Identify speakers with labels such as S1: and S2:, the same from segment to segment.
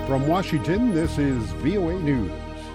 S1: From Washington, this is VOA News.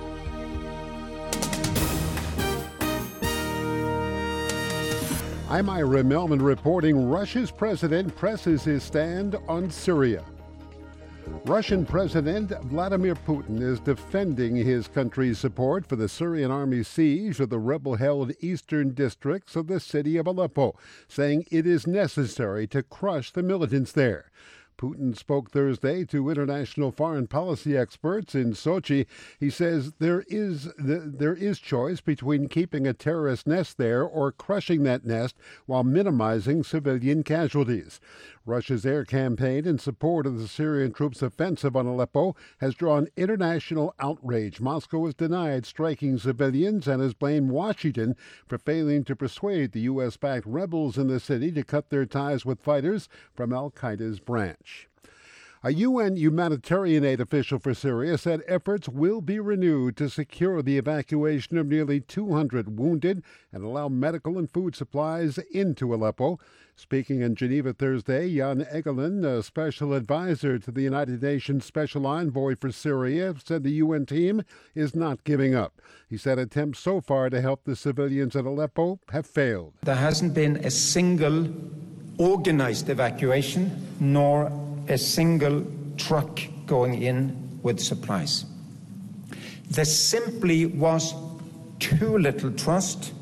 S1: I'm Ira Melman reporting Russia's president presses his stand on Syria. Russian President Vladimir Putin is defending his country's support for the Syrian army's siege of the rebel-held eastern districts of the city of Aleppo, saying it is necessary to crush the militants there. Putin spoke Thursday to international foreign policy experts in Sochi. He says there is choice between keeping a terrorist nest there or crushing that nest while minimizing civilian casualties. Russia's air campaign in support of the Syrian troops' offensive on Aleppo has drawn international outrage. Moscow has denied striking civilians and has blamed Washington for failing to persuade the U.S.-backed rebels in the city to cut their ties with fighters from al-Qaeda's branch. A UN humanitarian aid official for Syria said efforts will be renewed to secure the evacuation of nearly 200 wounded and allow medical and food supplies into Aleppo. Speaking in Geneva Thursday, Jan Egeland, a special advisor to the United Nations Special Envoy for Syria, said the UN team is not giving up. He said attempts so far to help the civilians in Aleppo have failed.
S2: There hasn't been a single organized evacuation nor a single truck going in with supplies. There simply was too little trust.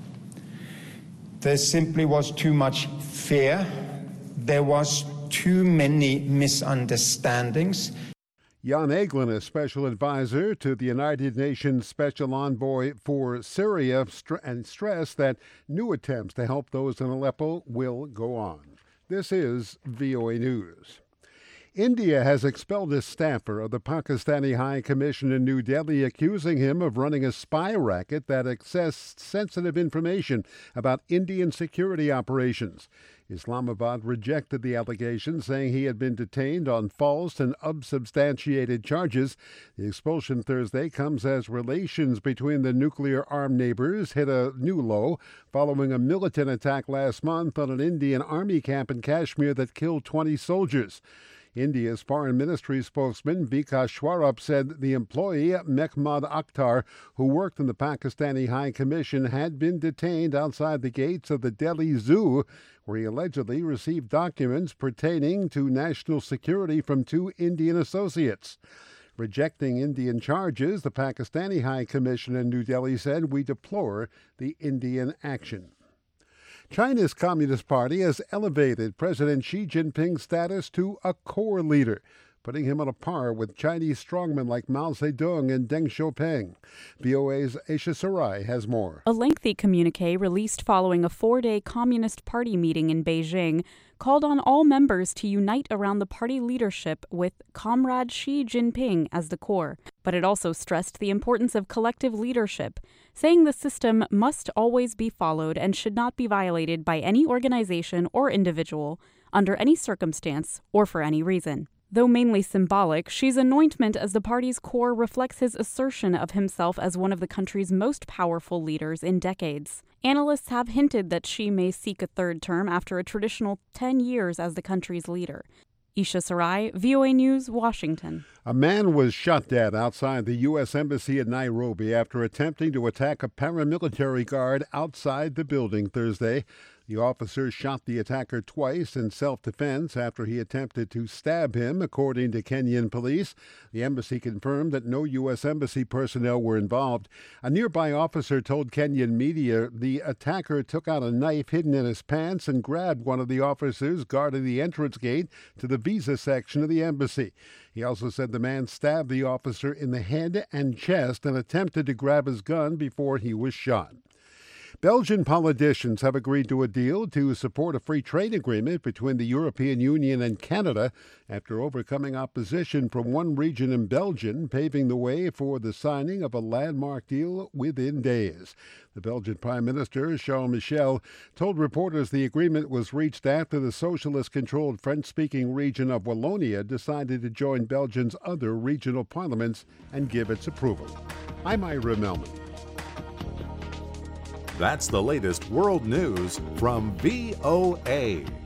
S2: There simply was too much fear. There was too many misunderstandings.
S1: Jan Egeland, a special advisor to the United Nations Special Envoy for Syria, and stressed that new attempts to help those in Aleppo will go on. This is VOA News. India has expelled a staffer of the Pakistani High Commission in New Delhi, accusing him of running a spy racket that accessed sensitive information about Indian security operations. Islamabad rejected the allegation, saying he had been detained on false and unsubstantiated charges. The expulsion Thursday comes as relations between the nuclear-armed neighbors hit a new low following a militant attack last month on an Indian army camp in Kashmir that killed 20 soldiers. India's foreign ministry spokesman Vikas Swarup said the employee, Mehmood Akhtar, who worked in the Pakistani High Commission, had been detained outside the gates of the Delhi Zoo, where he allegedly received documents pertaining to national security from two Indian associates. Rejecting Indian charges, the Pakistani High Commission in New Delhi said, "We deplore the Indian action." China's Communist Party has elevated President Xi Jinping's status to a core leader, putting him on a par with Chinese strongmen like Mao Zedong and Deng Xiaoping. VOA's Aisha Sarai has more.
S3: A lengthy communique released following a 4-day Communist Party meeting in Beijing called on all members to unite around the party leadership with Comrade Xi Jinping as the core. But it also stressed the importance of collective leadership, saying the system must always be followed and should not be violated by any organization or individual, under any circumstance or for any reason. Though mainly symbolic, Xi's anointment as the party's core reflects his assertion of himself as one of the country's most powerful leaders in decades. Analysts have hinted that Xi may seek a third term after a traditional 10 years as the country's leader. Isha Sarai, VOA News, Washington.
S1: A man was shot dead outside the U.S. Embassy in Nairobi after attempting to attack a paramilitary guard outside the building Thursday. The officer shot the attacker twice in self-defense after he attempted to stab him, according to Kenyan police. The embassy confirmed that no U.S. Embassy personnel were involved. A nearby officer told Kenyan media the attacker took out a knife hidden in his pants and grabbed one of the officers guarding the entrance gate to the visa section of the embassy. He also said the man stabbed the officer in the head and chest and attempted to grab his gun before he was shot. Belgian politicians have agreed to a deal to support a free trade agreement between the European Union and Canada after overcoming opposition from one region in Belgium, paving the way for the signing of a landmark deal within days. The Belgian Prime Minister, Charles Michel, told reporters the agreement was reached after the socialist-controlled French-speaking region of Wallonia decided to join Belgium's other regional parliaments and give its approval. I'm Ira Melman.
S4: That's the latest world news from VOA.